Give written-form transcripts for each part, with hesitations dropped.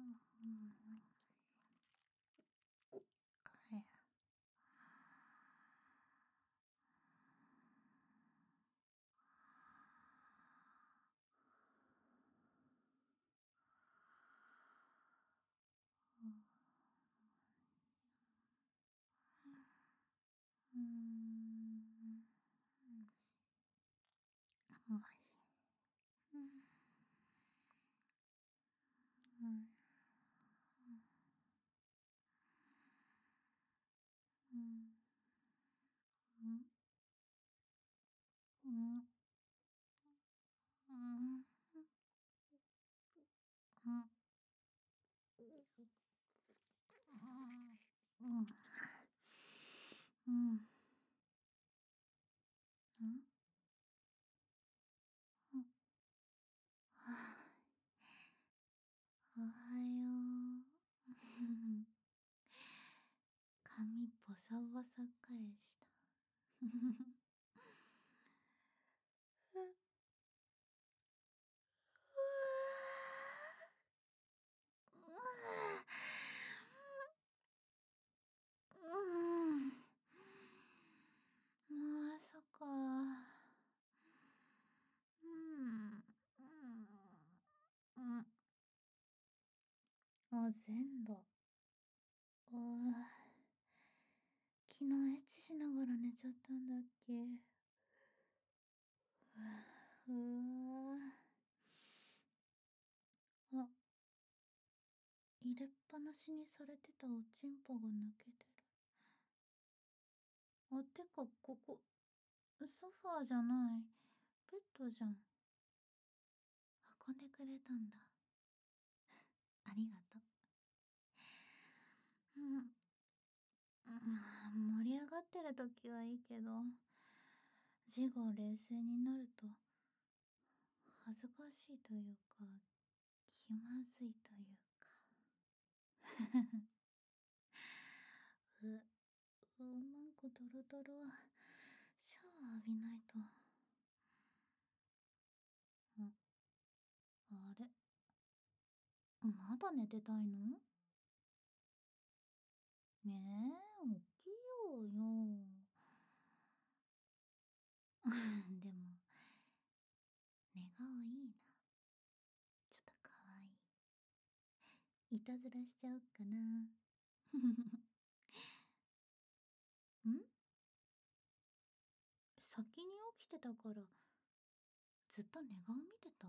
おはよう。髪ボサボサ返した。もう朝か。あ、全裸。昨日エッチしながら寝ちゃったんだっけ。あ、入れっぱなしにされてたおちんぽが抜けてる。あ、てかここ、ソファーじゃない。ベッドじゃん。運んでくれたんだ。ありがとう。盛り上がってる時はいいけど、事後冷静になると、恥ずかしいというか、気まずいというか。なんかドロドロ。シャワー浴びないと。あれ、まだ寝てたいの？ねえ、起きようよ。でも、寝顔いいな。ちょっとかわいい。いたずらしちゃおっかな。ん？先に起きてたから、ずっと寝顔見てた？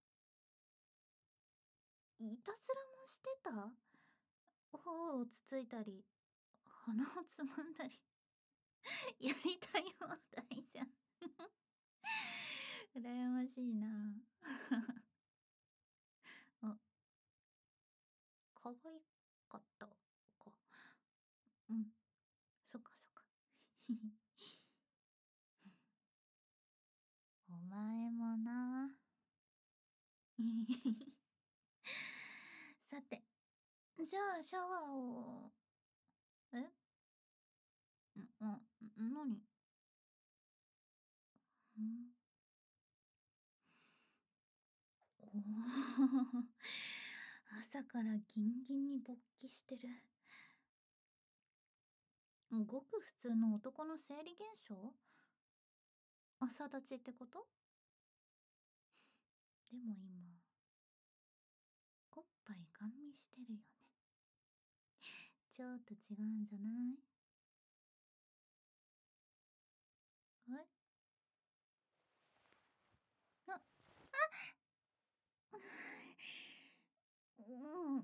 いたずらもしてた？頬をつついたり、鼻をつまんだり。やりたい放題じゃん。羨ましいな。あ、可愛かったか。うん、そっかそっか。お前もな。さて、じゃあシャワーを。え？なに？ん？おお。朝からギンギンに勃起してる。ごく普通の男の生理現象？朝立ちってこと？でも今、おっぱいガン見してるよね。ちょっと違うんじゃない？え？あ、も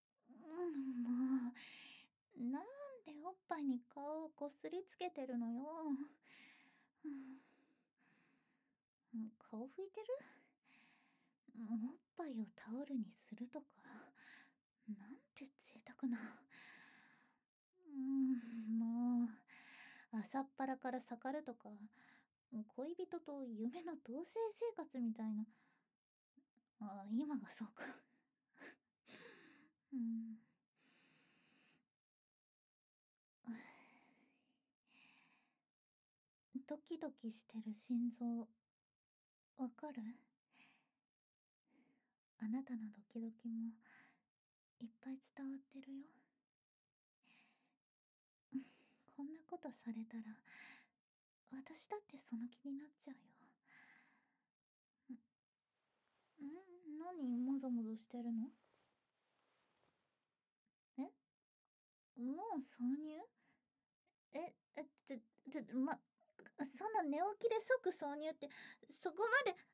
う、なんでおっぱいに顔をこすりつけてるのよ。顔拭いてる？おっぱいをタオルにするとか、なんて贅沢な。もう、朝っぱらから盛るとか、恋人と夢の同棲生活みたいな。今がそうか。うん。ドキドキしてる心臓、わかる？あなたのドキドキもいっぱい伝わってるよ。こんなことされたら、私だってその気になっちゃうよ。何もぞもぞしてるの？え、もう挿入？え、そんな寝起きで即挿入って、そこまで、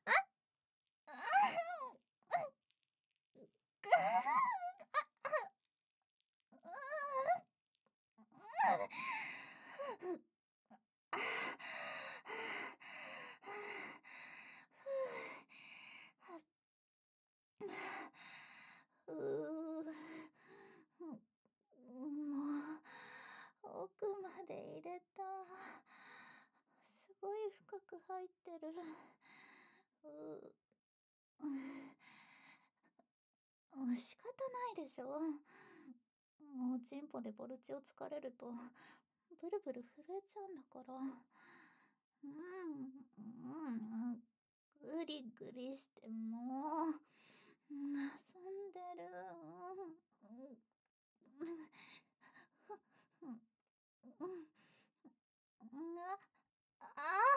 うもう、奥まで入れた。すごい深く入ってる。仕方ないでしょ。おちんぽでボルチをつかれると、ブルブル震えちゃうんだから。グリグリしても、遊んでる。あ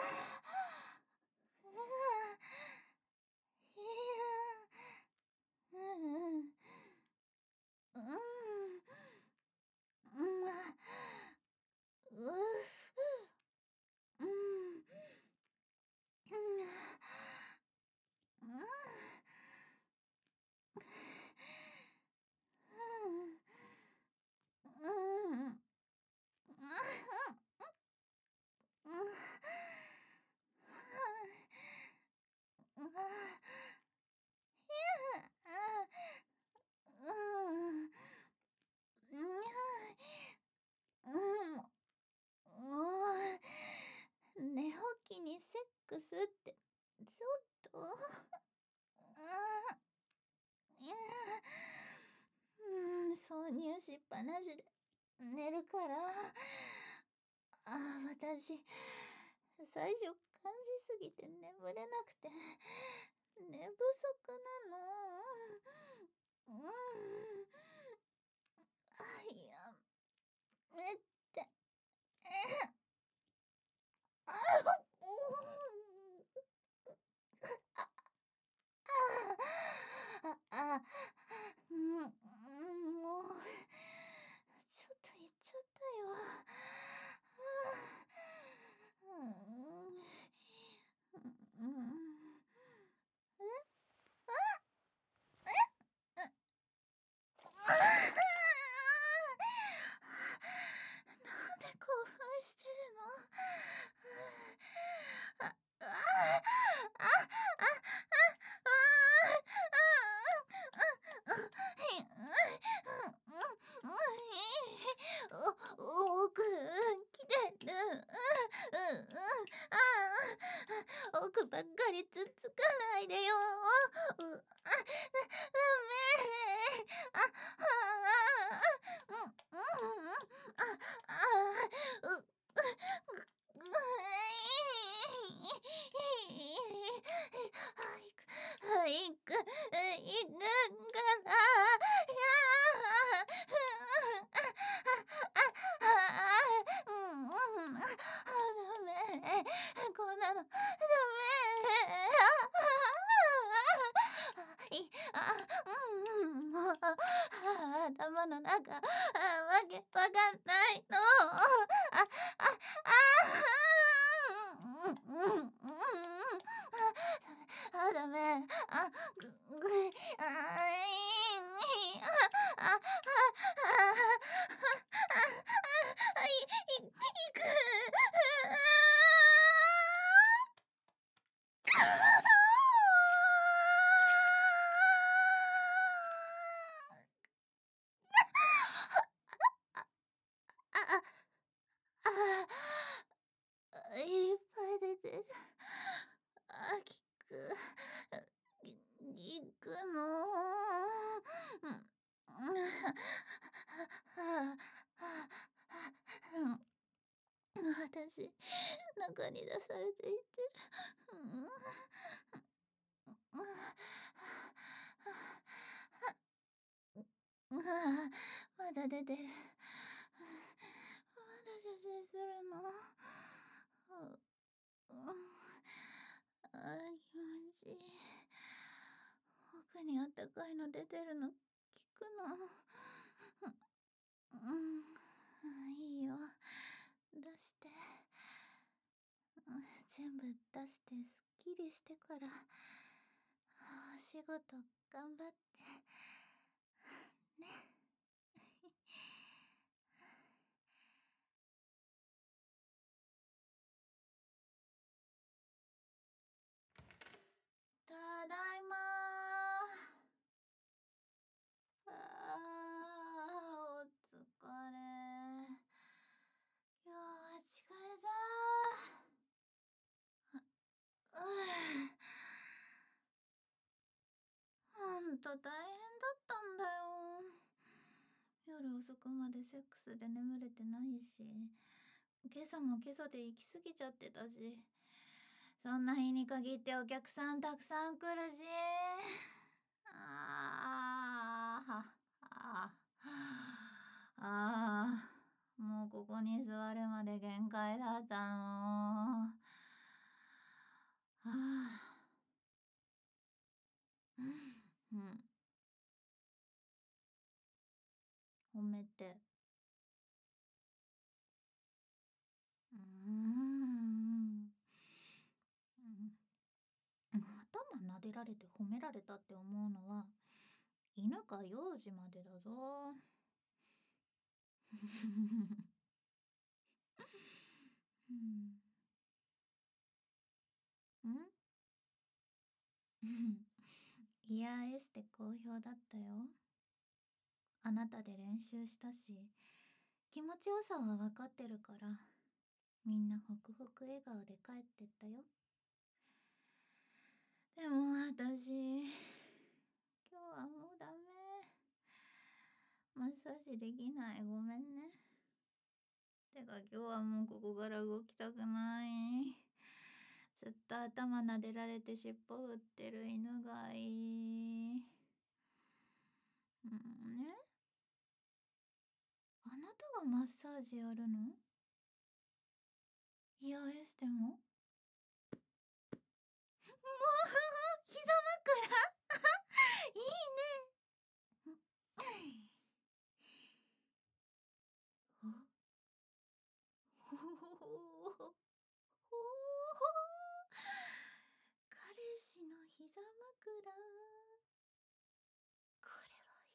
寝起きにセックスって、ちょっと。挿入しっぱなしで寝るから。私、最初感じすぎて眠れなくて、寝不足なの。やめて。もう、ちょっと言っちゃったよ。なんで興奮してるの？あ、あ、あ、奥、来てる。奥ばっかりつっつかないでよ。ダメ。あ、行くから。ダメ。こんなのダメ。もう、頭の中、わけわかんないの。ダメ。いく。いっぱい出てる。きく。くの。私、中に出されていて。 まだ出てる。まだ射精するの。気持ちいい。奥にあったかいの出てるの聞くの。いいよ。出して。全部出してすっきりしてから、お仕事頑張って。ね。ただいまお疲れ。今日は疲れた。ほんと大変だったんだよ。夜遅くまでセックスで眠れてないし、今朝も今朝で行き過ぎちゃってたし、そんな日に限ってお客さんたくさん来るし、あーはああもうここに座るまで限界だったの。うん、褒めて。うーん。頭撫でられて褒められたって思うのは犬か幼児までだぞ。うん。イヤーエステ好評だったよ。あなたで練習したし、気持ちよさは分かってるから、みんなホクホク笑顔で帰ってったよ。でも私、今日はもうダメ。マッサージできない。ごめんね。てか今日はもうここから動きたくない。ずっと頭撫でられて尻尾振ってる犬がいい。ね、あなたがマッサージやるの？イヤーエステも？膝枕いいね。ほほほほ彼氏の膝枕、これ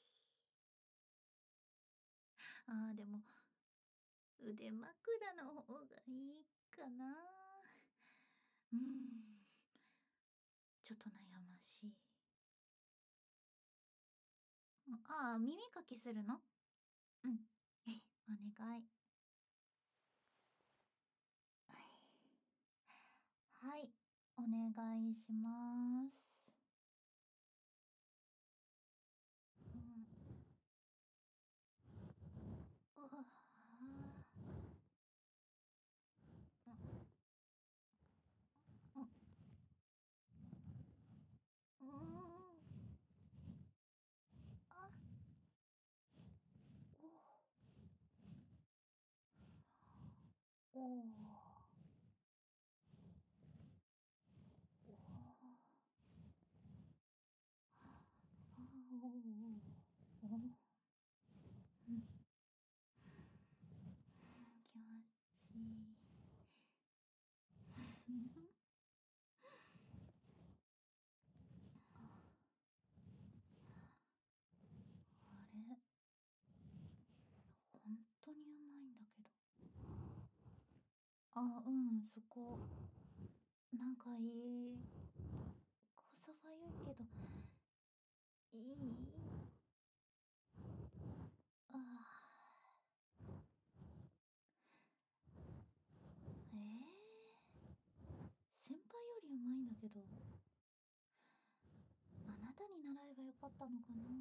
はいい。でも腕枕の方がいいかな。うん、ちょっと悩ましい。耳かきするの？うん、お願い。はい、お願いします。うん、うわうん、うん、あ、おお、おお、おお、うん、気持ちいい。あれ、本当にうまいんだけど。うん、そこ、なんかいい。こそばゆいけど、いい。あ先輩よりうまいんだけど、あなたに習えばよかったのかな。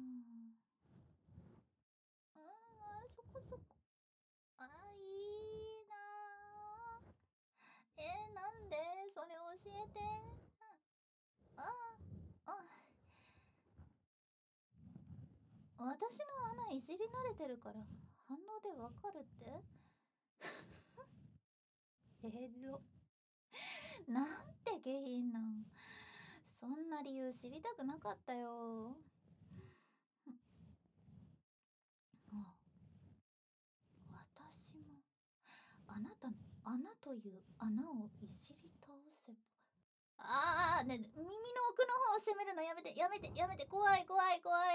そこそこ。いいななんでそれ教えて。ああ私の穴いじり慣れてるから反応でわかるって？エロ。なんて下品なん。そんな理由知りたくなかったよ。あ、私もあなたの穴という穴をいじり倒せば。ね、耳の奥の方を攻めるのやめて、やめて、やめて、怖い、怖い、怖い。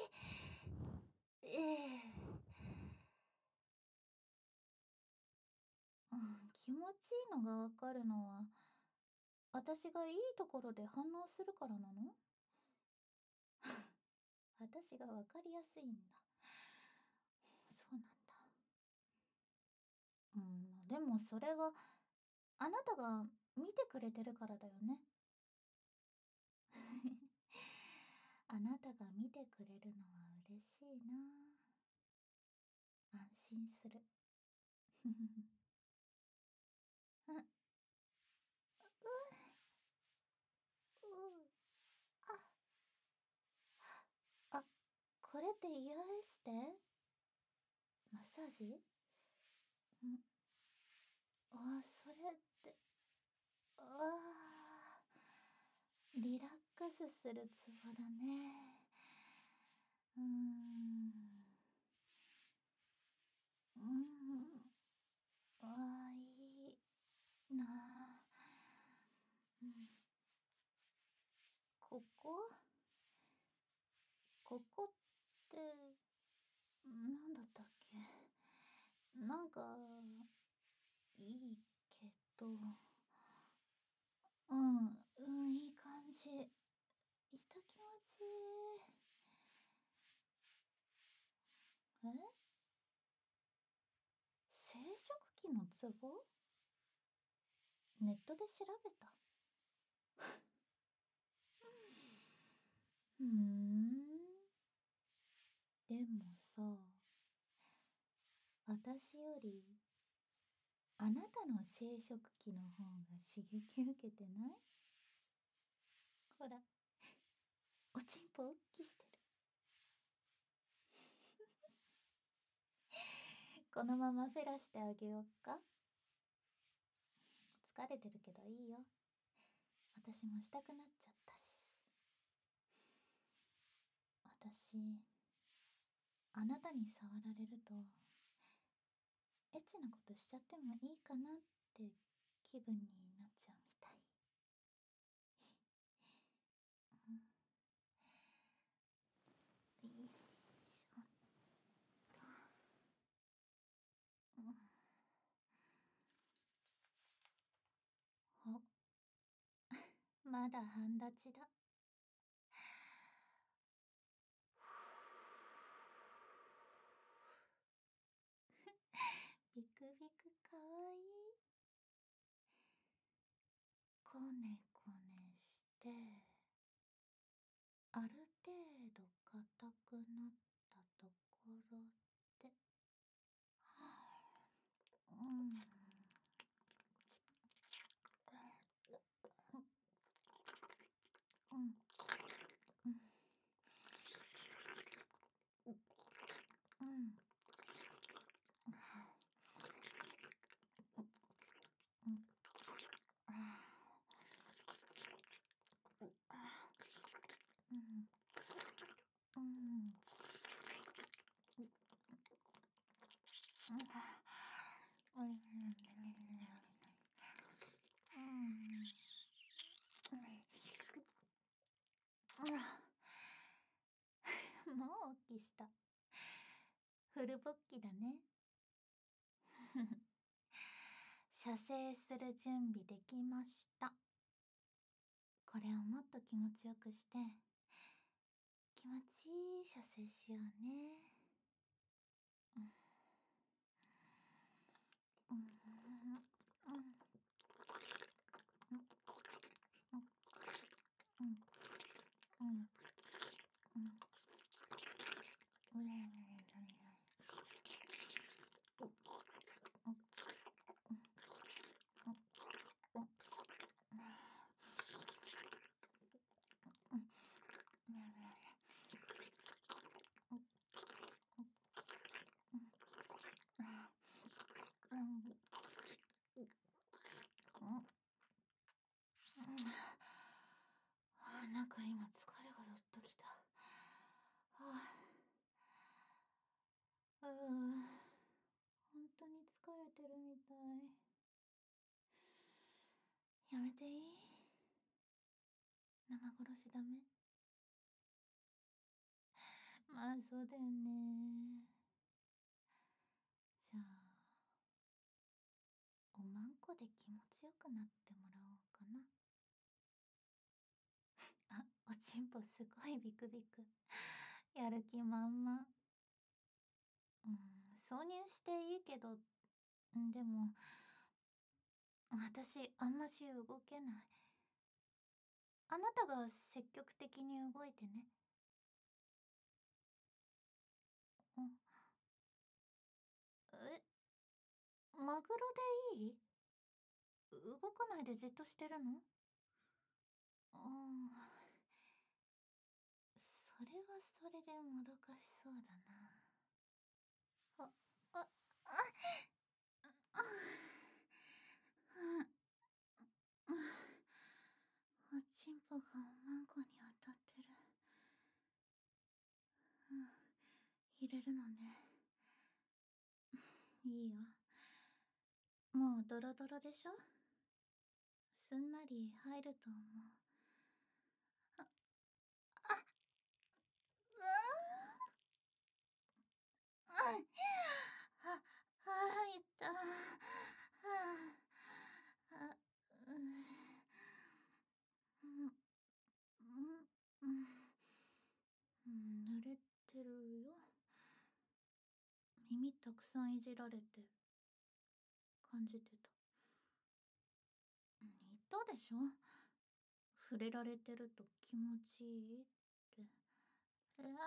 うん、気持ちいいのがわかるのは、私がいいところで反応するからなの？私がわかりやすいんだ。そうなんだ。でもそれは、あなたが見てくれてるからだよね。あなたが見てくれるのは嬉しいな。安心する。うん、うん、あ、これってイヤーエステ？マッサージ？ん、それって、リラックスするツボだね。うーん、うーん、いいなあ。うん、ここここって、なんだったっけ？なんか、いいけど、いい感じ。いた気持ちいい。え、生殖器のツボ？ネットで調べた？うーん。でもさ、私よりあなたの生殖器の方が刺激受けてない？ほら、おちんぽ大きしてる。このままフェラしてあげよっか？疲れてるけどいいよ。私もしたくなっちゃったし。私、あなたに触られると、エッチなことしちゃってもいいかなって気分になっちゃうみたい。うん、よいしょっと。うん、お、まだ半立ちだ。ビクビクかわいい。こねこねして、ある程度硬くなったところで、うん、うん、うん、うん、うん、うん、うん、うん、もうおっきした。フル勃起だね。射精する準備できました。これをもっと気持ちよくして、気持ちいい射精しようね。うん、うん、うん、うん、うん、うん、うん、うれうれうれてるみたい。やめていい？生殺しダメ？まあそうだよね。じゃあ、おまんこで気持ちよくなってもらおうかな。あ、おちんぽすごいビクビク。やる気満々。挿入していいけど、でも、私あんまし動けない。あなたが積極的に動いてね。え、マグロでいい？動かないでじっとしてるの？それはそれでもどかしそうだな。あ、あ、あ、あ、おちんぽがおまんこに当たってる。入れるのね。いいよ。もうドロドロでしょ？すんなり入ると思う。あ、あ、いた。濡れてるよ。耳たくさんいじられて感じてた。言ったでしょ？触れられてると気持ちいいって。あは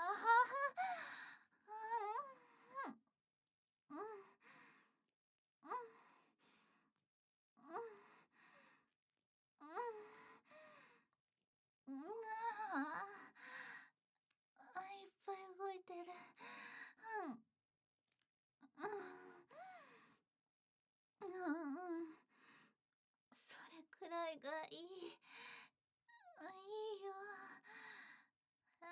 うんうんうんうんいっぱい動いてる。それくらいがいい。いいよ。あ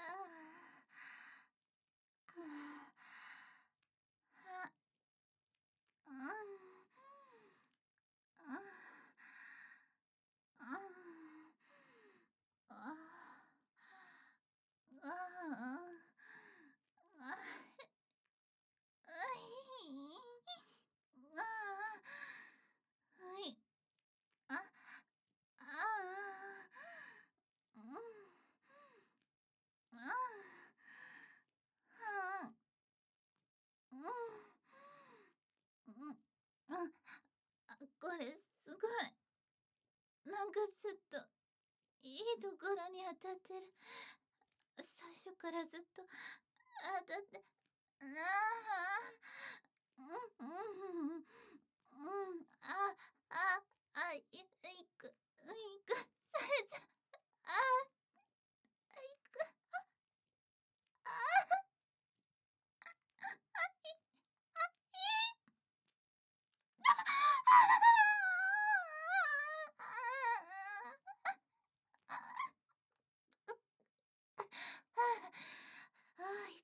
あうんあこれすごい。なんかずっといいところに当たってる。最初からずっと当たって。ああ、あ、いく、されちゃ、あ、いく、いった。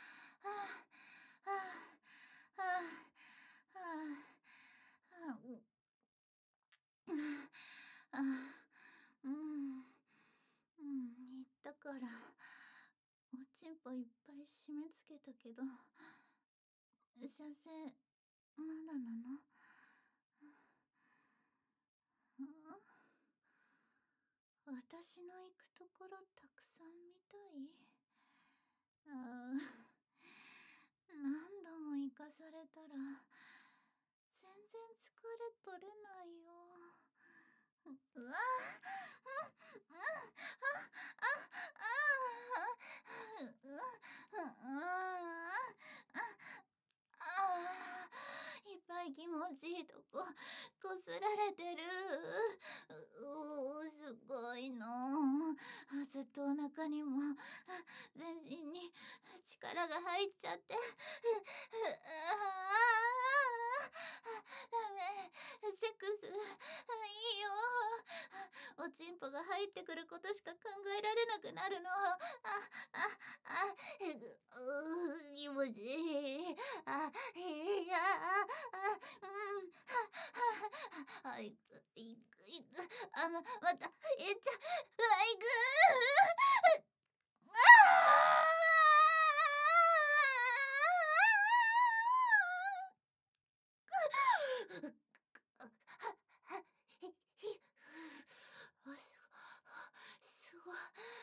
言ったから、おちんぽいっぱい締め付けたけど、射精、まだなの？私の行くところたくさん見たい？何度も行かされたら全然疲れ取れないよ。うわいっぱい気持ちいいとここすられてる。すごいの。ずっとお腹にも全身に力が入っちゃって。ダメ。セックスいいよ。おちんぽが入ってくることしか考えられなくなるの。気持ちいい。いや、 あ、いくいくいく。あ、また、えっちゃ、いく。すごい。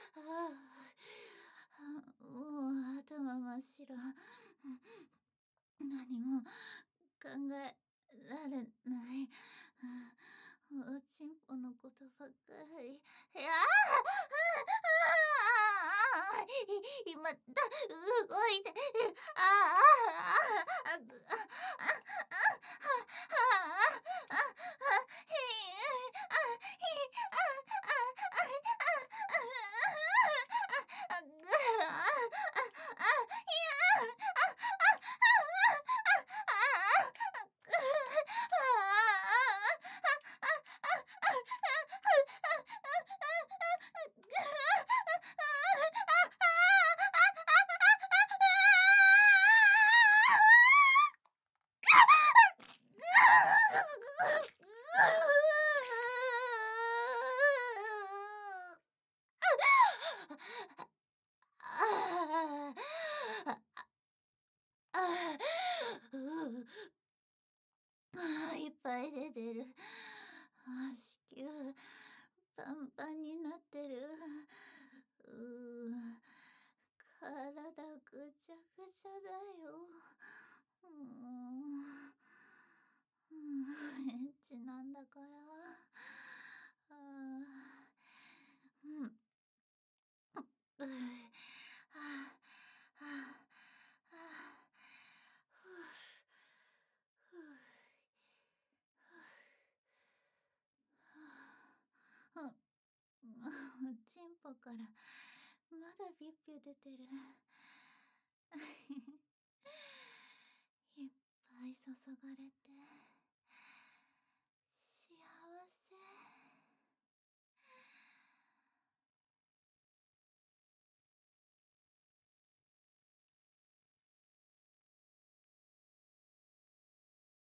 もう頭真っ白。何も考えられない。おちんぽのことばっかり。また動いて。いっぱい出てる。子宮パンパンになってる。体ぐちゃぐちゃだよ。エッチなんだから。あうん。はあ、はあ、はあ、ふう、ふう、ふう、チンポからまだピュッピュ出てる。いっぱい注がれて。